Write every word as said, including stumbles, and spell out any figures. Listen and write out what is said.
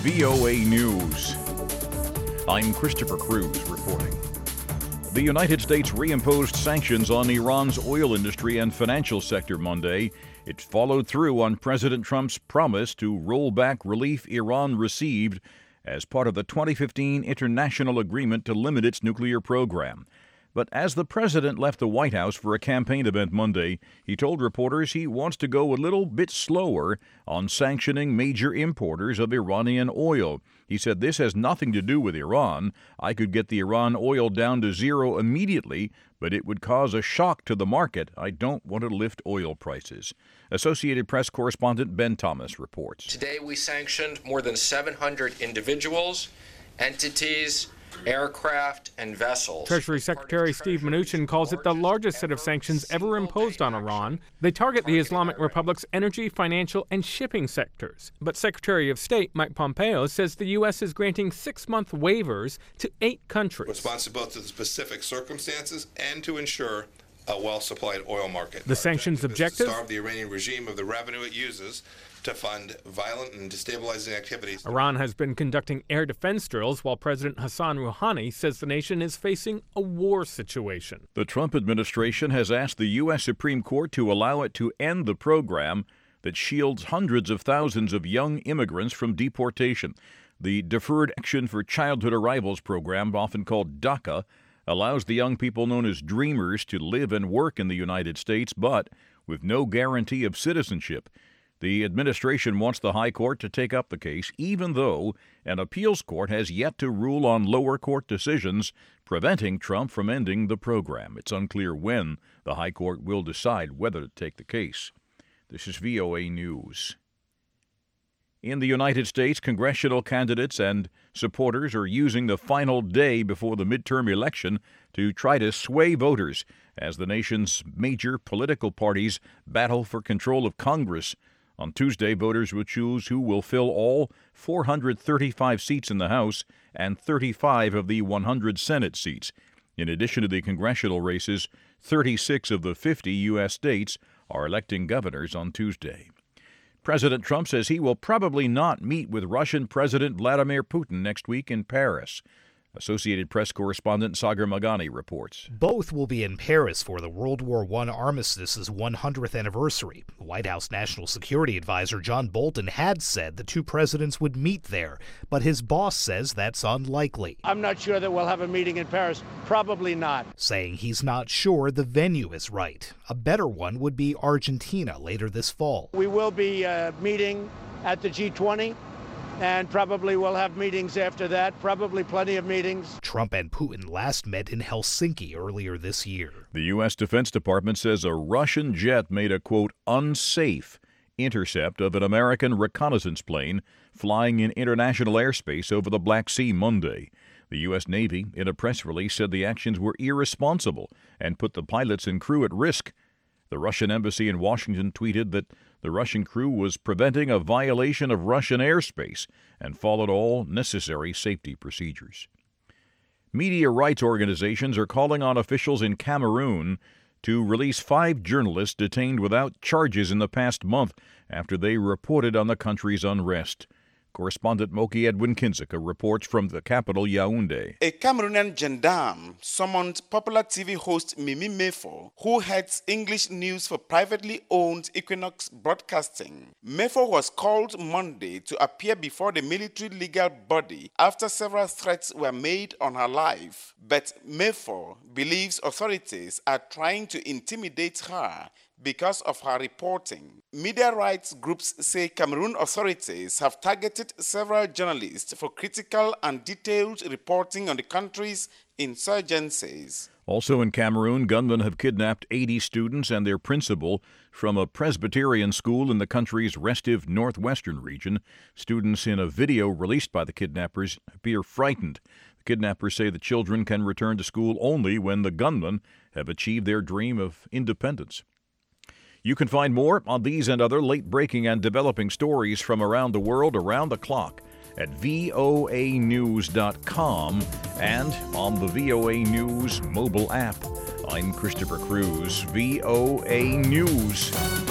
V O A News. I'm Christopher Cruz reporting. The United States reimposed sanctions on Iran's oil industry and financial sector Monday. It followed through on President Trump's promise to roll back relief Iran received as part of the twenty fifteen international agreement to limit its nuclear program. But as the president left the White House for a campaign event Monday, he told reporters he wants to go a little bit slower on sanctioning major importers of Iranian oil. He said, "This has nothing to do with Iran. I could get the Iran oil down to zero immediately, but it would cause a shock to the market. I don't want to lift oil prices." Associated Press correspondent Ben Thomas reports. Today we sanctioned more than seven hundred individuals, entities, aircraft, and vessels. Treasury Secretary Steve Mnuchin calls it the largest set of sanctions ever imposed on Iran. They target the Islamic Republic's energy, financial, and shipping sectors. But Secretary of State Mike Pompeo says the U S is granting six-month waivers to eight countries. Responsive both to the specific circumstances and to ensure a well-supplied oil market. The sanctions objective? To starve the Iranian regime of the revenue it uses to fund violent and destabilizing activities. Iran has been conducting air defense drills while President Hassan Rouhani says the nation is facing a war situation. The Trump administration has asked the U S Supreme Court to allow it to end the program that shields hundreds of thousands of young immigrants from deportation. The Deferred Action for Childhood Arrivals program, often called DACA, allows the young people known as Dreamers to live and work in the United States, but with no guarantee of citizenship. The administration wants the High Court to take up the case, even though an appeals court has yet to rule on lower court decisions preventing Trump from ending the program. It's unclear when the High Court will decide whether to take the case. This is V O A News. In the United States, congressional candidates and supporters are using the final day before the midterm election to try to sway voters as the nation's major political parties battle for control of Congress. On Tuesday, voters will choose who will fill all four hundred thirty-five seats in the House and thirty-five of the one hundred Senate seats. In addition to the congressional races, thirty-six of the fifty U S states are electing governors on Tuesday. President Trump says he will probably not meet with Russian President Vladimir Putin next week in Paris. Associated Press correspondent Sagar Magani reports. Both will be in Paris for the World War One armistice's one hundredth anniversary. White House National Security Advisor John Bolton had said the two presidents would meet there, but his boss says that's unlikely. I'm not sure that we'll have a meeting in Paris. Probably not. Saying he's not sure the venue is right. A better one would be Argentina later this fall. We will be uh, meeting at the G twenty. And probably we'll have meetings after that, probably plenty of meetings. Trump and Putin last met in Helsinki earlier this year. The U S Defense Department says a Russian jet made a, quote, unsafe intercept of an American reconnaissance plane flying in international airspace over the Black Sea Monday. The U S Navy, in a press release, said the actions were irresponsible and put the pilots and crew at risk. The Russian embassy in Washington tweeted that the Russian crew was preventing a violation of Russian airspace and followed all necessary safety procedures. Media rights organizations are calling on officials in Cameroon to release five journalists detained without charges in the past month after they reported on the country's unrest. Correspondent Moki Edwin Kinzeka reports from the capital, Yaoundé. A Cameroonian gendarme summoned popular T V host Mimi Mefo, who heads English news for privately owned Equinox Broadcasting. Mefo was called Monday to appear before the military legal body after several threats were made on her life. But Mefo believes authorities are trying to intimidate her because of her reporting. Media rights groups say Cameroon authorities have targeted several journalists for critical and detailed reporting on the country's insurgencies. Also in Cameroon, gunmen have kidnapped eighty students and their principal from a Presbyterian school in the country's restive northwestern region. Students in a video released by the kidnappers appear frightened. The kidnappers say the children can return to school only when the gunmen have achieved their dream of independence. You can find more on these and other late-breaking and developing stories from around the world around the clock at V O A news dot com and on the V O A News mobile app. I'm Christopher Cruz, V O A News.